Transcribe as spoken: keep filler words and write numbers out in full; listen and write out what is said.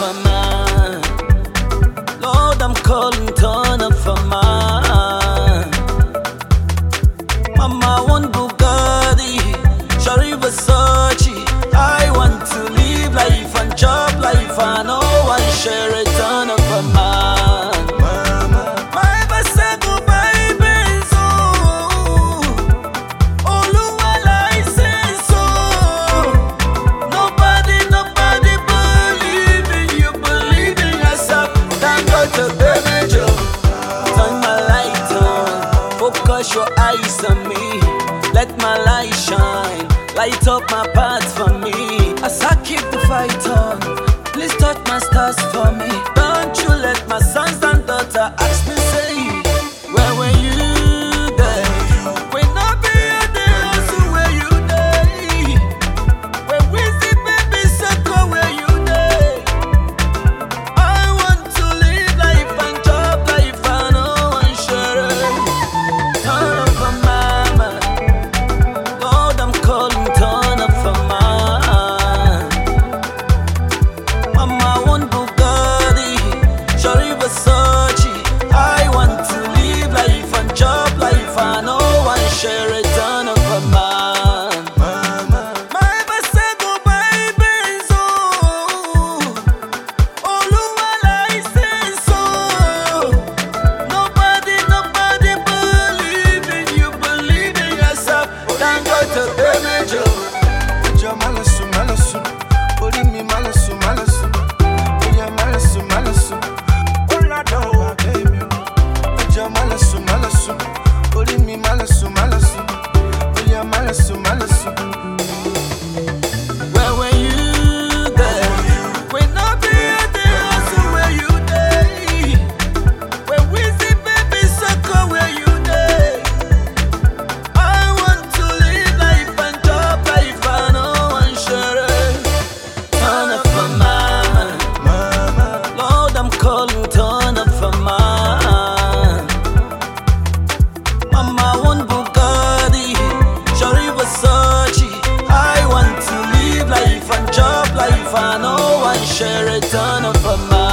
a man. Lord, I'm calling, turn up a man. Mama want Bugatti, Shari Versace. I want to live life and job life. I know I share it, turn up a man. My Basago Bible, oh, Oluwa license, oh. Nobody, nobody believe in you, believe in yourself. Thank God to damage you. Turn my light on, focus your eyes on me. Let my light shine, light up my path for me. As I keep the fight on, please touch my stars for me. Don't you let my sons and daughters ask me, say, where were you there? When I be at the house, where you there? When we see baby circle, where you there? I want to live life and job life, I know I'm sure. Turn up for mama, Lord, I'm calling, turn up for man. Mama want Bugatti, Shari Versace. I want to live life and job life, I know I share it, turn up for man. My Basago Bible, oh, Oluwa license, oh. Nobody, nobody believe in you, believe in yourself. Thank God to damage you. Oja malasu malasu, ori mi malasu malasu, oya malasu malasu, olado wa baby. Oja malasu malasu, ori mi malasu malasu, oya malasu malasu. Where were you there? When I be at the house, where you there? When we see baby circle, where you there? I want to live life and job life, I know I'm sure. Turn up for man, Lord, I'm calling, turn up for man. Mama want Bugatti, Shari Versace. I want to live life and job life, I know I share it, turn up for man.